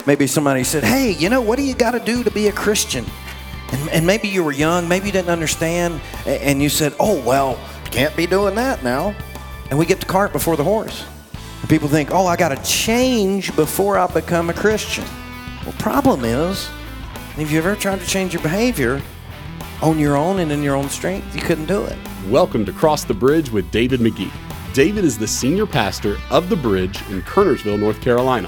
Maybe somebody said, hey, what do you got to do to be a Christian? And maybe you were young, maybe you didn't understand, and you said, oh, well, can't be doing that now. And we get the cart before the horse. And people think, oh, I got to change before I become a Christian. Well, problem is, if you ever tried to change your behavior on your own and in your own strength, you couldn't do it. Welcome to Cross the Bridge with David McGee. David is the senior pastor of The Bridge in Kernersville, North Carolina.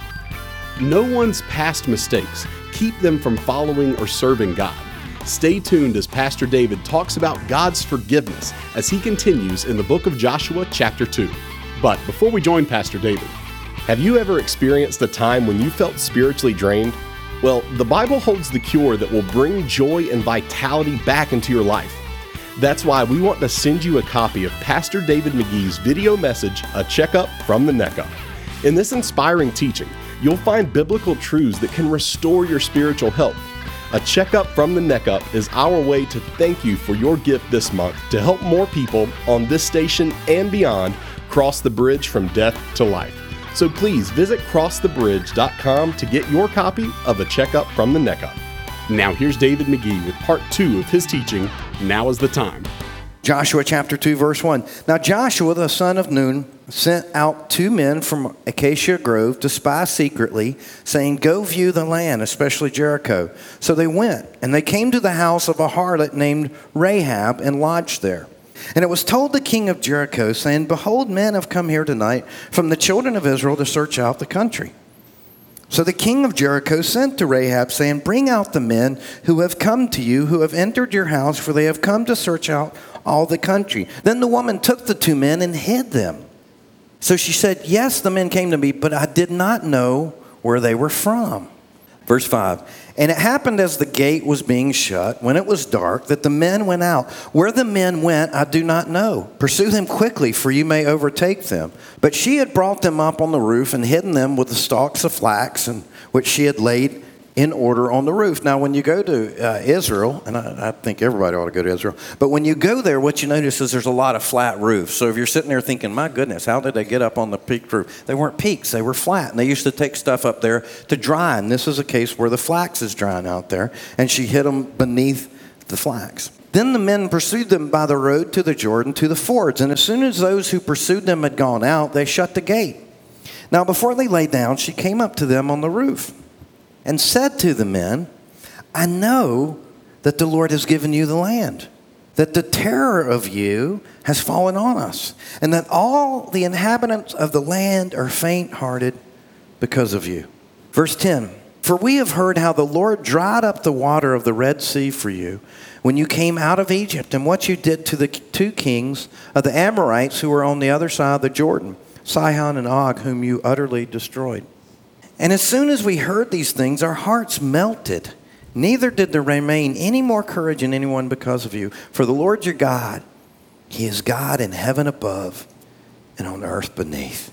No one's past mistakes keep them from following or serving God. Stay tuned as Pastor David talks about God's forgiveness as he continues in the book of Joshua, chapter 2. But before we join Pastor David, have you ever experienced a time when you felt spiritually drained? Well, the Bible holds the cure that will bring joy and vitality back into your life. That's why we want to send you a copy of Pastor David McGee's video message, A Checkup from the Neck Up. In this inspiring teaching, you'll find biblical truths that can restore your spiritual health. A Checkup from the Neck Up is our way to thank you for your gift this month to help more people on this station and beyond cross the bridge from death to life. So please visit crossthebridge.com to get your copy of A Checkup from the Neck Up. Now here's David McGee with part 2 of his teaching, Now is the Time. Joshua chapter 2, verse 1. Now Joshua, the son of Nun, sent out 2 men from Acacia Grove to spy secretly, saying, go view the land, especially Jericho. So they went, and they came to the house of a harlot named Rahab and lodged there. And it was told the king of Jericho, saying, behold, men have come here tonight from the children of Israel to search out the country. So the king of Jericho sent to Rahab, saying, bring out the men who have come to you, who have entered your house, for they have come to search out all the country. Then the woman took the 2 men and hid them. So she said, yes, the men came to me, but I did not know where they were from. Verse 5, and it happened as the gate was being shut, when it was dark, that the men went out. Where the men went, I do not know. Pursue them quickly, for you may overtake them. But she had brought them up on the roof and hidden them with the stalks of flax, which she had laid in order on the roof. Now, when you go to Israel, and I think everybody ought to go to Israel, but when you go there, what you notice is there's a lot of flat roofs. So if you're sitting there thinking, my goodness, how did they get up on the peaked roof? They weren't peaks, they were flat. And they used to take stuff up there to dry. And this is a case where the flax is drying out there. And she hid them beneath the flax. Then the men pursued them by the road to the Jordan, to the fords. And as soon as those who pursued them had gone out, they shut the gate. Now, before they lay down, she came up to them on the roof and said to the men, I know that the Lord has given you the land, that the terror of you has fallen on us, and that all the inhabitants of the land are faint-hearted because of you. Verse 10, for we have heard how the Lord dried up the water of the Red Sea for you when you came out of Egypt, and what you did to the 2 kings of the Amorites who were on the other side of the Jordan, Sihon and Og, whom you utterly destroyed. And as soon as we heard these things, our hearts melted. Neither did there remain any more courage in anyone because of you. For the Lord your God, he is God in heaven above and on earth beneath.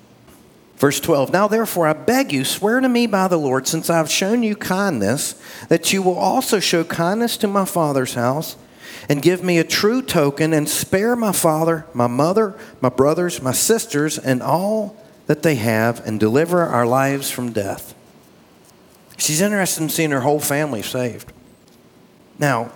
Verse 12, now therefore I beg you, swear to me by the Lord, since I have shown you kindness, that you will also show kindness to my father's house, and give me a true token, and spare my father, my mother, my brothers, my sisters, and all that they have, and deliver our lives from death. She's interested in seeing her whole family saved. Now,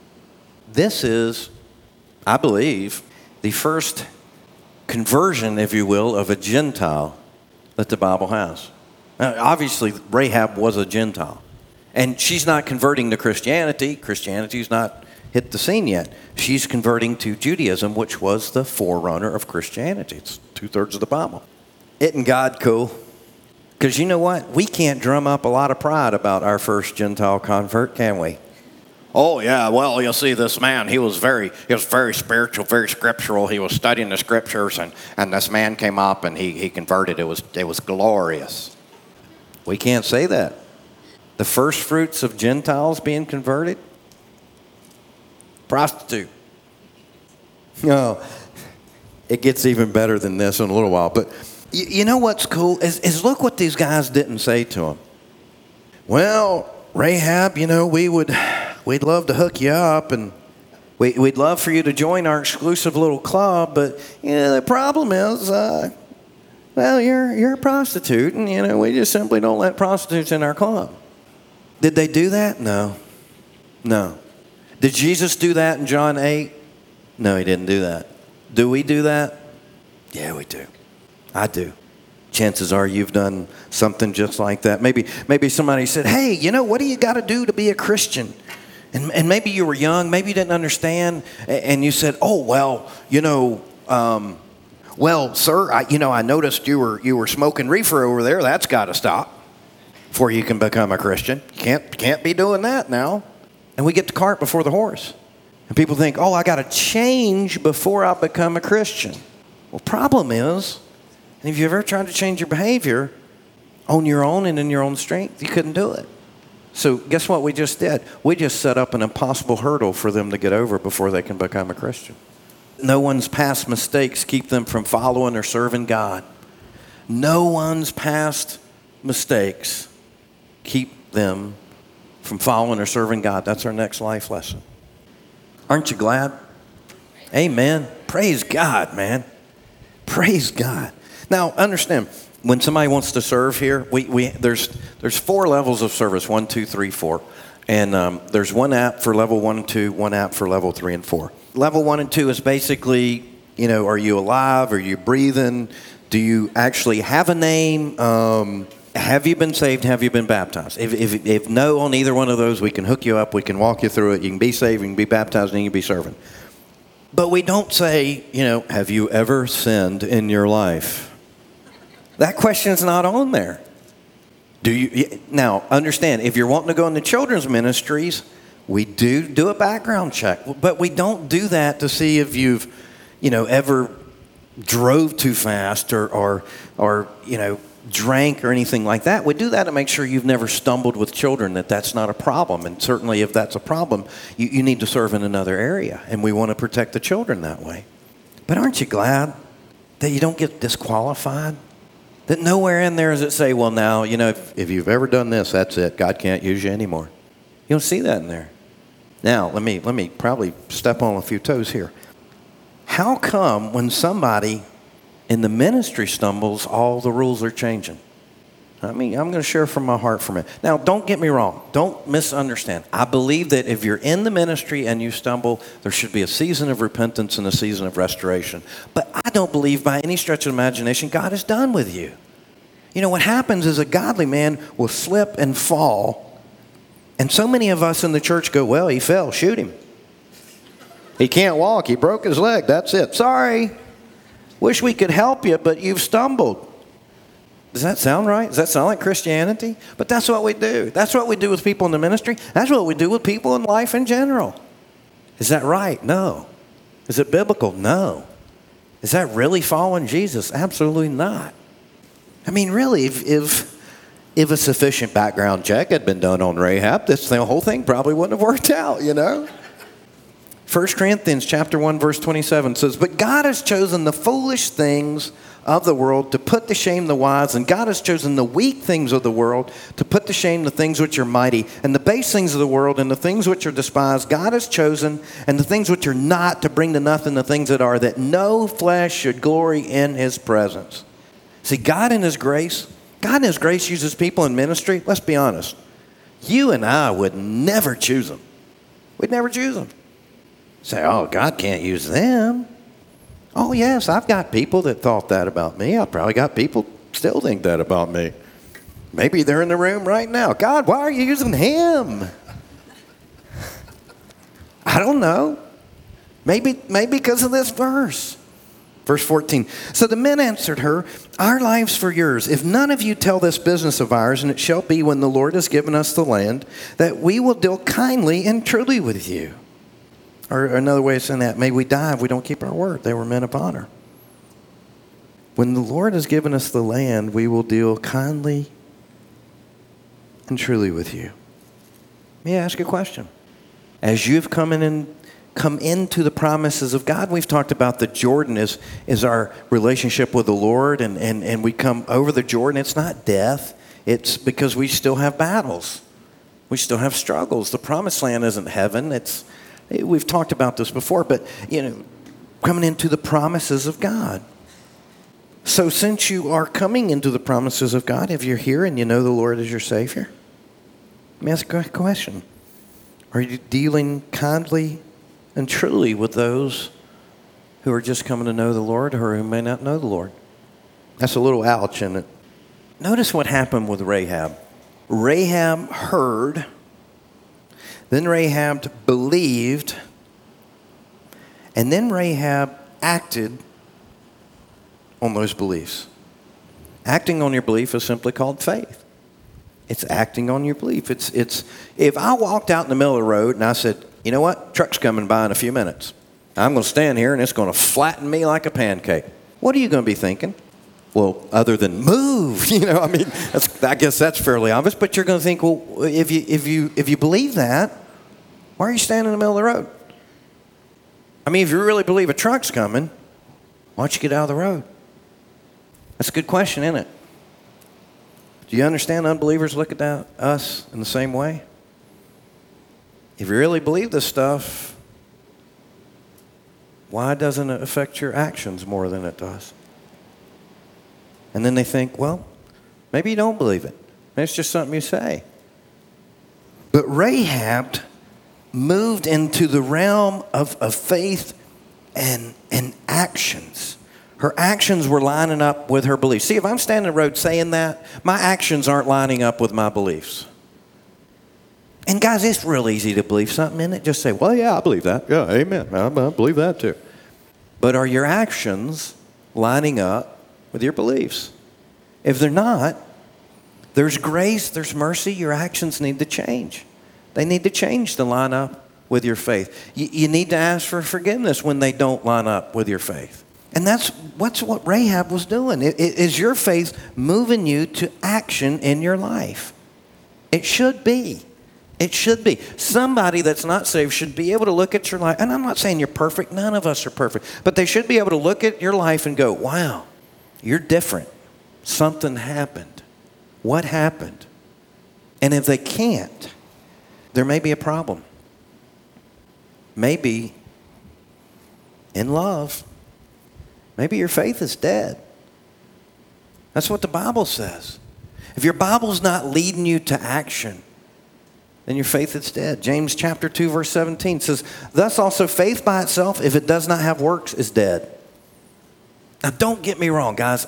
this is, I believe, the first conversion, if you will, of a Gentile that the Bible has. Now, obviously, Rahab was a Gentile. And she's not converting to Christianity. Christianity's not hit the scene yet. She's converting to Judaism, which was the forerunner of Christianity. It's 2/3 of the Bible. Isn't God cool? Because you know what? We can't drum up a lot of pride about our first Gentile convert, can we? Oh, yeah, well, you'll see this man, he was very spiritual, very scriptural. He was studying the scriptures, and this man came up and he converted. It was glorious. We can't say that. The first fruits of Gentiles being converted? Prostitute. No, it gets even better than this in a little while, but you know what's cool is look what these guys didn't say to him. Well, Rahab, we'd love to hook you up, and we'd love for you to join our exclusive little club, but the problem is Well, you're a prostitute, and we just simply don't let prostitutes in our club. Did they do that? No. Did Jesus do that in John 8? No, he didn't do that. Do we do that? Yeah, we do. I do. Chances are you've done something just like that. Maybe somebody said, hey, what do you got to do to be a Christian? And maybe you were young, maybe you didn't understand, and you said, oh, well, sir, I noticed you were smoking reefer over there. That's got to stop before you can become a Christian. You can't be doing that now. And we get the cart before the horse. And people think, oh, I got to change before I become a Christian. Well, problem is, and if you ever tried to change your behavior on your own and in your own strength, you couldn't do it. So guess what we just did? We just set up an impossible hurdle for them to get over before they can become a Christian. No one's past mistakes keep them from following or serving God. No one's past mistakes keep them from following or serving God. That's our next life lesson. Aren't you glad? Amen. Praise God, man. Praise God. Now, understand, when somebody wants to serve here, there's 4 levels of service, 1, 2, 3, 4. And there's one app for level 1 and 2, one app for level 3 and 4. Level 1 and 2 is basically, are you alive? Are you breathing? Do you actually have a name? Have you been saved? Have you been baptized? If no on either one of those, we can hook you up. We can walk you through it. You can be saved, you can be baptized, and you can be serving. But we don't say, have you ever sinned in your life? That question's not on there. Now, understand, if you're wanting to go into children's ministries, we do a background check. But we don't do that to see if you've, ever drove too fast or drank or anything like that. We do that to make sure you've never stumbled with children, that's not a problem. And certainly if that's a problem, you need to serve in another area. And we want to protect the children that way. But aren't you glad that you don't get disqualified? That nowhere in there does it say, well, now, if you've ever done this, that's it. God can't use you anymore. You don't see that in there. Now, let me probably step on a few toes here. How come when somebody in the ministry stumbles, all the rules are changing? I'm going to share from my heart for a minute. Now, don't get me wrong. Don't misunderstand. I believe that if you're in the ministry and you stumble, there should be a season of repentance and a season of restoration. But I don't believe by any stretch of imagination God is done with you. What happens is a godly man will slip and fall. And so many of us in the church go, well, he fell, shoot him. He can't walk, he broke his leg, that's it. Sorry. Wish we could help you, but you've stumbled. Does that sound right? Does that sound like Christianity? But that's what we do. That's what we do with people in the ministry. That's what we do with people in life in general. Is that right? No. Is it biblical? No. Is that really following Jesus? Absolutely not. Really, if a sufficient background check had been done on Rahab, the whole thing probably wouldn't have worked out, 1 Corinthians chapter 1, verse 27 says, but God has chosen the foolish things of the world to put to shame the wise, and God has chosen the weak things of the world to put to shame the things which are mighty, and the base things of the world and the things which are despised God has chosen, and the things which are not, to bring to nothing the things that are, that no flesh should glory in his presence. See, God in his grace uses people in ministry. Let's be honest. You and I would never choose them. We'd never choose them. Say, oh, God can't use them. Oh, yes, I've got people that thought that about me. I've probably got people still think that about me. Maybe they're in the room right now. God, why are you using him? I don't know. Maybe because of this verse. Verse 14. So the men answered her, our lives for yours. If none of you tell this business of ours, and it shall be when the Lord has given us the land, that we will deal kindly and truly with you. Or another way of saying that, may we die if we don't keep our word. They were men of honor. When the Lord has given us the land, we will deal kindly and truly with you. Let me ask you a question. As you've come into the promises of God, we've talked about the Jordan is our relationship with the Lord, and we come over the Jordan. It's not death. It's because we still have battles. We still have struggles. The promised land isn't heaven. We've talked about this before, but, coming into the promises of God. So since you are coming into the promises of God, if you're here and you know the Lord is your Savior, let me ask a question. Are you dealing kindly and truly with those who are just coming to know the Lord or who may not know the Lord? That's a little ouch, isn't it? Notice what happened with Rahab. Rahab heard, then Rahab believed, and then Rahab acted on those beliefs. Acting on your belief is simply called faith. It's acting on your belief. It's if I walked out in the middle of the road and I said, you know what, truck's coming by in a few minutes. I'm going to stand here and it's going to flatten me like a pancake. What are you going to be thinking? Well, other than move, I guess that's fairly obvious. But you're going to think, well, if you believe that, why are you standing in the middle of the road? I mean, if you really believe a truck's coming, why don't you get out of the road? That's a good question, isn't it? Do you understand unbelievers look at us in the same way? If you really believe this stuff, why doesn't it affect your actions more than it does? And then they think, well, maybe you don't believe it. Maybe it's just something you say. But Rahab moved into the realm of faith and actions. Her actions were lining up with her beliefs. See, if I'm standing in the road saying that, my actions aren't lining up with my beliefs. And guys, it's real easy to believe something, isn't it? Just say, well, yeah, I believe that. Yeah, amen. I believe that too. But are your actions lining up with your beliefs? If they're not, there's grace, there's mercy. Your actions need to change. They need to change to line up with your faith. You need to ask for forgiveness when they don't line up with your faith. And that's what Rahab was doing. Is your faith moving you to action in your life? It should be. It should be. Somebody that's not saved should be able to look at your life. And I'm not saying you're perfect. None of us are perfect. But they should be able to look at your life and go, wow, you're different. Something happened. What happened? And if they can't, there may be a problem. Maybe in love. Maybe your faith is dead. That's what the Bible says. If your Bible's not leading you to action, then your faith is dead. James chapter 2, verse 17 says, thus also faith by itself, if it does not have works, is dead. Now don't get me wrong, guys.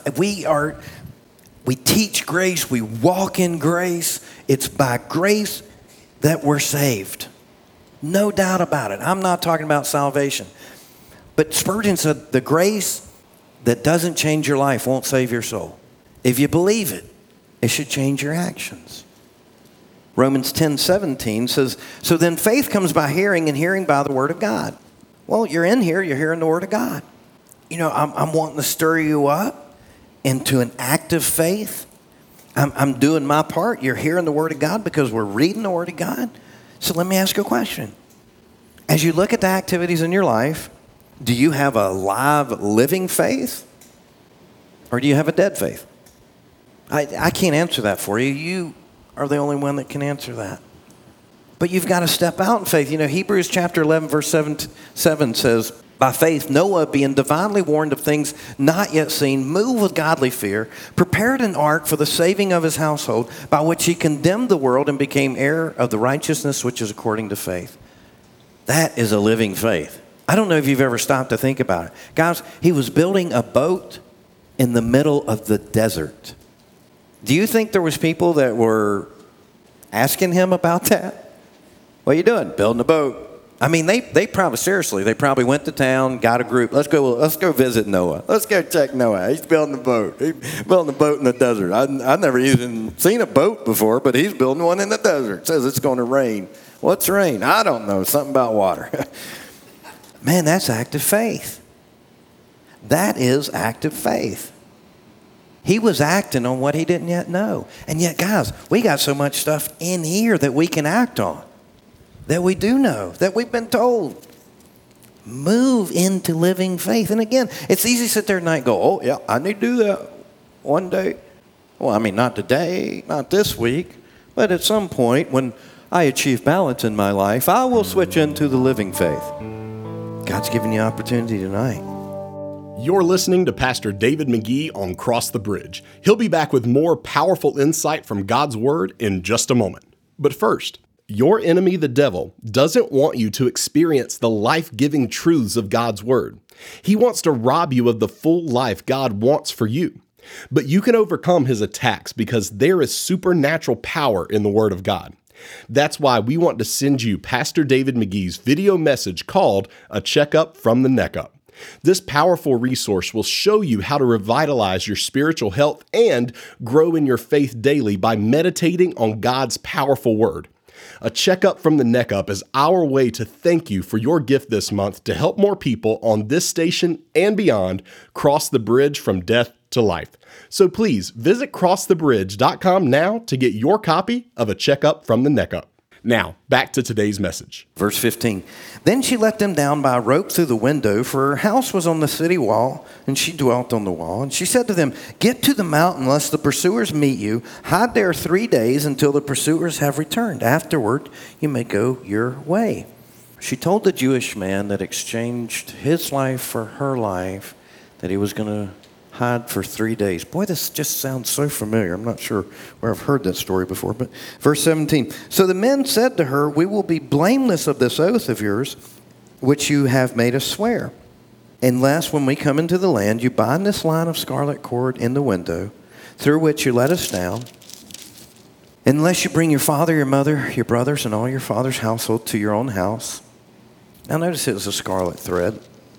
We teach grace. We walk in grace. It's by grace that we're saved. No doubt about it. I'm not talking about salvation. But Spurgeon said the grace that doesn't change your life won't save your soul. If you believe it, it should change your actions. Romans 10:17 says, so then faith comes by hearing, and hearing by the word of God. Well, you're in here, you're hearing the word of God. I'm wanting to stir you up into an active faith. I'm doing my part. You're hearing the word of God because we're reading the word of God. So let me ask you a question. As you look at the activities in your life, do you have a live, living faith? Or do you have a dead faith? I can't answer that for you. You are the only one that can answer that. But you've got to step out in faith. Hebrews chapter 11, verse 7 says, by faith, Noah, being divinely warned of things not yet seen, moved with godly fear, prepared an ark for the saving of his household, by which he condemned the world and became heir of the righteousness which is according to faith. That is a living faith. I don't know if you've ever stopped to think about it. Guys, he was building a boat in the middle of the desert. Do you think there was people that were asking him about that? What are you doing? Building a boat. I mean, they probably went to town, got a group. Let's go visit Noah. Let's go check Noah. He's building a boat. He's building a boat in the desert. I've never even seen a boat before, but he's building one in the desert. It says it's going to rain. What's rain? I don't know. Something about water. Man, that's active faith. That is active faith. He was acting on what he didn't yet know. And yet, guys, we got so much stuff in here that we can act on, that we do know, that we've been told. Move into living faith. And again, it's easy to sit there tonight and go, oh, yeah, I need to do that one day. Well, I mean, not today, not this week, but at some point when I achieve balance in my life, I will switch into the living faith. God's giving you opportunity tonight. You're listening to Pastor David McGee on Cross the Bridge. He'll be back with more powerful insight from God's Word in just a moment. But first, your enemy, the devil, doesn't want you to experience the life-giving truths of God's Word. He wants to rob you of the full life God wants for you. But you can overcome his attacks because there is supernatural power in the Word of God. That's why we want to send you Pastor David McGee's video message called A Checkup from the Neck Up. This powerful resource will show you how to revitalize your spiritual health and grow in your faith daily by meditating on God's powerful Word. A Checkup from the Neck Up is our way to thank you for your gift this month to help more people on this station and beyond cross the bridge from death to life. So please visit crossthebridge.com now to get your copy of A Checkup from the Neck Up. Now, back to today's message. Verse 15. Then she let them down by a rope through the window, for her house was on the city wall, and she dwelt on the wall. And she said to them, "Get to the mountain, lest the pursuers meet you. Hide there 3 days until the pursuers have returned. Afterward, you may go your way." She told the Jewish man that exchanged his life for her life that he was going to hide for 3 days. Boy, this just sounds so familiar. I'm not sure where I've heard that story before. But verse 17. So the men said to her, "We will be blameless of this oath of yours, which you have made us swear. Unless when we come into the land, you bind this line of scarlet cord in the window, through which you let us down. Unless you bring your father, your mother, your brothers, and all your father's household to your own house." Now notice it was a scarlet thread.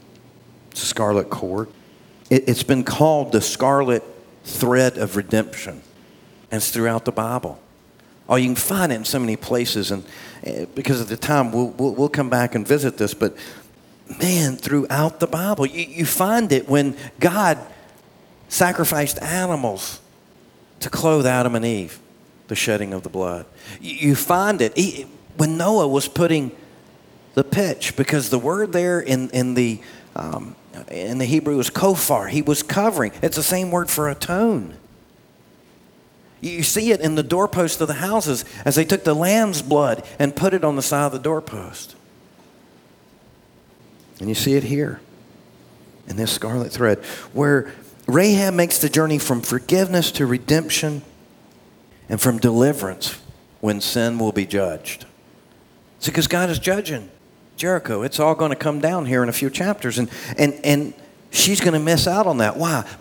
It's a scarlet cord. It's been called the scarlet thread of redemption. And it's throughout the Bible. Oh, you can find it in so many places. And because of the time, we'll come back and visit this. But man, throughout the Bible, you find it when God sacrificed animals to clothe Adam and Eve, the shedding of the blood. You find it when Noah was putting the pitch, because the word there in the Hebrew is kofar. He was covering. It's the same word for atone. You see it in the doorpost of the houses as they took the lamb's blood and put it on the side of the doorpost. And you see it here in this scarlet thread where Rahab makes the journey from forgiveness to redemption and from deliverance when sin will be judged. It's because God is judging Jericho. It's all going to come down here in a few chapters. And she's going to miss out on that. Why?